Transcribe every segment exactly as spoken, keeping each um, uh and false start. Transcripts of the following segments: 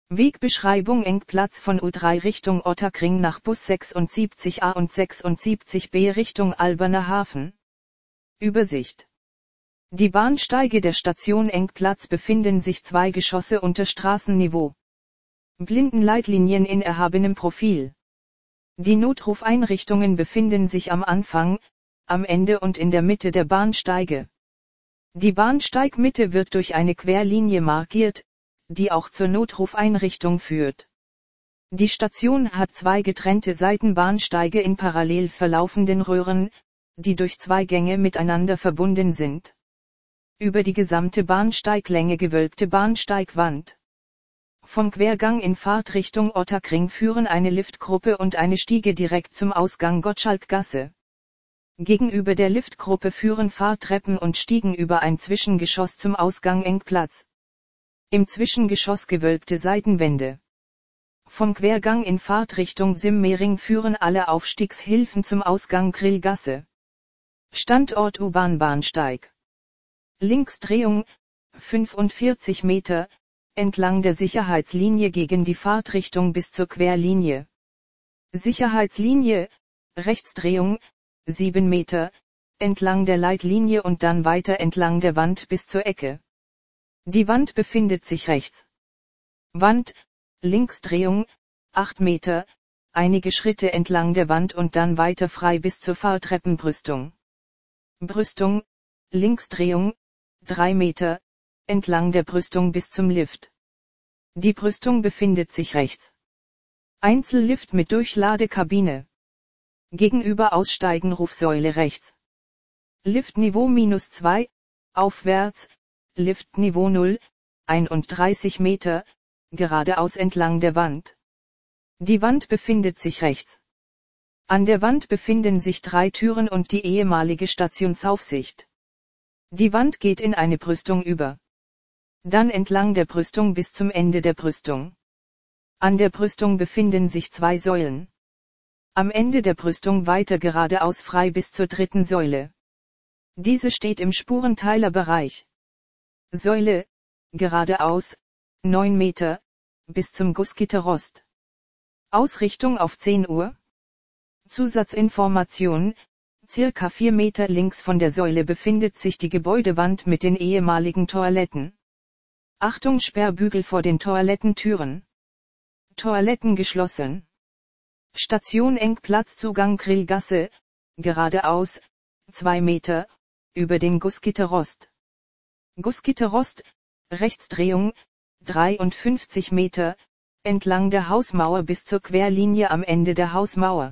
Wegbeschreibung: Engplatz von U drei Richtung Ottakring nach Bus sechsundsiebzig A und sechsundsiebzig B Richtung Alberner Hafen. Übersicht. Die Bahnsteige der Station Engplatz befinden sich zwei Geschosse unter Straßenniveau. Blindenleitlinien in erhabenem Profil. Die Notrufeinrichtungen befinden sich am Anfang, am Ende und in der Mitte der Bahnsteige. Die Bahnsteigmitte wird durch eine Querlinie markiert, die auch zur Notrufeinrichtung führt. Die Station hat zwei getrennte Seitenbahnsteige in parallel verlaufenden Röhren, die durch zwei Gänge miteinander verbunden sind. Über die gesamte Bahnsteiglänge gewölbte Bahnsteigwand. Vom Quergang in Fahrtrichtung Ottakring führen eine Liftgruppe und eine Stiege direkt zum Ausgang Gottschalkgasse. Gegenüber der Liftgruppe führen Fahrtreppen und Stiegen über ein Zwischengeschoss zum Ausgang Engplatz. Im Zwischengeschoss gewölbte Seitenwände. Vom Quergang in Fahrtrichtung Simmering führen alle Aufstiegshilfen zum Ausgang Grillgasse. Standort U-Bahn-Bahnsteig. Linksdrehung, fünfundvierzig Meter, entlang der Sicherheitslinie gegen die Fahrtrichtung bis zur Querlinie. Sicherheitslinie, Rechtsdrehung, sieben Meter, entlang der Leitlinie und dann weiter entlang der Wand bis zur Ecke. Die Wand befindet sich rechts. Wand, Linksdrehung, acht Meter, einige Schritte entlang der Wand und dann weiter frei bis zur Fahrtreppenbrüstung. Brüstung, Linksdrehung, drei Meter, entlang der Brüstung bis zum Lift. Die Brüstung befindet sich rechts. Einzellift mit Durchladekabine. Gegenüber Aussteigen Rufsäule rechts. Liftniveau minus zwei, aufwärts, Liftniveau null, einunddreißig Meter, geradeaus entlang der Wand. Die Wand befindet sich rechts. An der Wand befinden sich drei Türen und die ehemalige Stationsaufsicht. Die Wand geht in eine Brüstung über. Dann entlang der Brüstung bis zum Ende der Brüstung. An der Brüstung befinden sich zwei Säulen. Am Ende der Brüstung weiter geradeaus frei bis zur dritten Säule. Diese steht im Spurenteilerbereich. Säule, geradeaus, neun Meter, bis zum Gussgitterrost. Ausrichtung auf zehn Uhr. Zusatzinformation, circa vier Meter links von der Säule befindet sich die Gebäudewand mit den ehemaligen Toiletten. Achtung, Sperrbügel vor den Toilettentüren. Toiletten geschlossen. Station Engplatz Zugang Grillgasse, geradeaus, zwei Meter, über den Gussgitterrost. Gussgitterrost, Rechtsdrehung, dreiundfünfzig Meter, entlang der Hausmauer bis zur Querlinie am Ende der Hausmauer.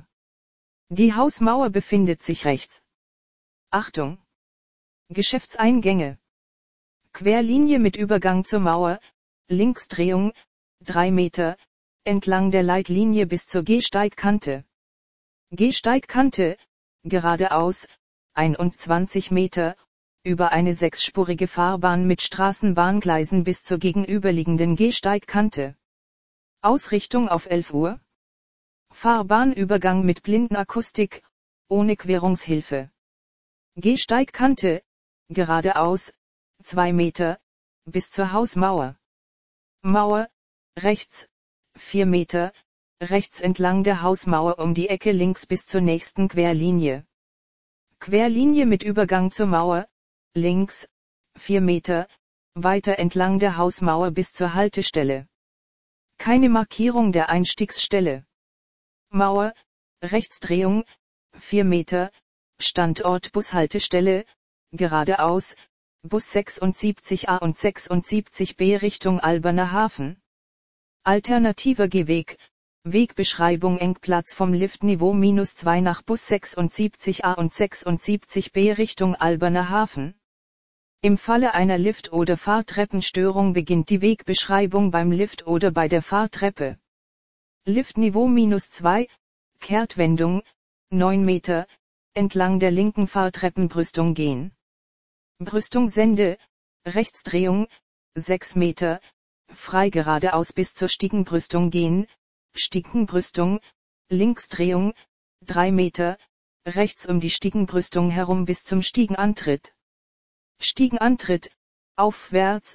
Die Hausmauer befindet sich rechts. Achtung! Geschäftseingänge. Querlinie mit Übergang zur Mauer, Linksdrehung, drei Meter, entlang der Leitlinie bis zur Gehsteigkante. Gehsteigkante, geradeaus, einundzwanzig Meter, über eine sechsspurige Fahrbahn mit Straßenbahngleisen bis zur gegenüberliegenden Gehsteigkante. Ausrichtung auf elf Uhr. Fahrbahnübergang mit Blindenakustik, ohne Querungshilfe. Gehsteigkante, geradeaus, zwei Meter, bis zur Hausmauer. Mauer, rechts, vier Meter, rechts entlang der Hausmauer um die Ecke links bis zur nächsten Querlinie. Querlinie mit Übergang zur Mauer, links, vier Meter, weiter entlang der Hausmauer bis zur Haltestelle. Keine Markierung der Einstiegsstelle. Mauer, Rechtsdrehung, vier Meter, Standort Bushaltestelle, geradeaus, Bus sechsundsiebzig A und sechsundsiebzig B Richtung Alberner Hafen. Alternativer Gehweg, Wegbeschreibung Engplatz vom Liftniveau minus zwei nach Bus sechsundsiebzig A und sechsundsiebzig B Richtung Alberner Hafen. Im Falle einer Lift- oder Fahrtreppenstörung beginnt die Wegbeschreibung beim Lift oder bei der Fahrtreppe. Liftniveau minus zwei, Kehrtwendung, neun Meter, entlang der linken Fahrtreppenbrüstung gehen. Brüstung Sende, Rechtsdrehung, sechs Meter, frei geradeaus bis zur Stiegenbrüstung gehen, Stiegenbrüstung, Linksdrehung, drei Meter, rechts um die Stiegenbrüstung herum bis zum Stiegenantritt. Stiegenantritt, aufwärts,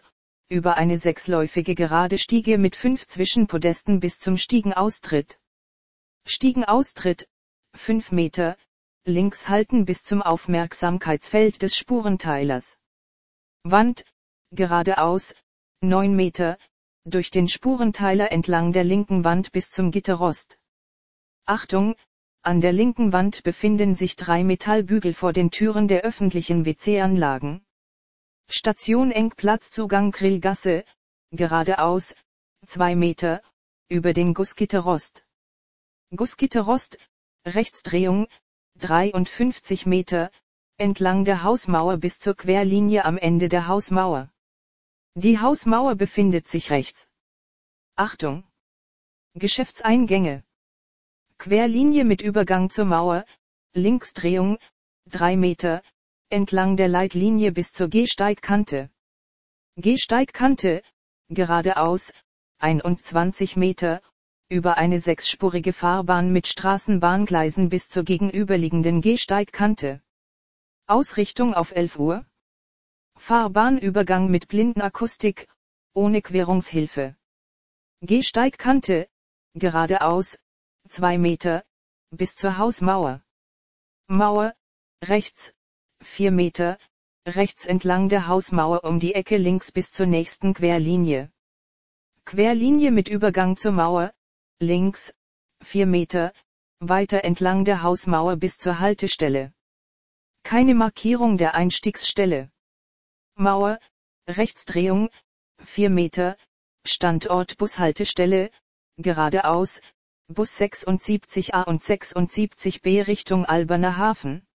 über eine sechsläufige gerade Stiege mit fünf Zwischenpodesten bis zum Stiegenaustritt. Stiegenaustritt, fünf Meter, links halten bis zum Aufmerksamkeitsfeld des Spurenteilers. Wand, geradeaus, neun Meter, durch den Spurenteiler entlang der linken Wand bis zum Gitterrost. Achtung, an der linken Wand befinden sich drei Metallbügel vor den Türen der öffentlichen W C-Anlagen. Station Engplatzzugang Grillgasse, geradeaus, zwei Meter, über den Gussgitterrost. Gussgitterrost, Rechtsdrehung, dreiundfünfzig Meter, entlang der Hausmauer bis zur Querlinie am Ende der Hausmauer. Die Hausmauer befindet sich rechts. Achtung! Geschäftseingänge. Querlinie mit Übergang zur Mauer, Linksdrehung, drei Meter, entlang der Leitlinie bis zur Gehsteigkante. Gehsteigkante, geradeaus, einundzwanzig Meter, über eine sechsspurige Fahrbahn mit Straßenbahngleisen bis zur gegenüberliegenden Gehsteigkante. Ausrichtung auf elf Uhr. Fahrbahnübergang mit Blindenakustik, ohne Querungshilfe. Gehsteigkante, geradeaus, zwei Meter, bis zur Hausmauer. Mauer, rechts, vier Meter, rechts entlang der Hausmauer um die Ecke links bis zur nächsten Querlinie. Querlinie mit Übergang zur Mauer, links, vier Meter, weiter entlang der Hausmauer bis zur Haltestelle. Keine Markierung der Einstiegsstelle. Mauer, Rechtsdrehung, vier Meter, Standort Bushaltestelle, geradeaus, Bus sechsundsiebzig a und sechsundsiebzig b Richtung Alberner Hafen.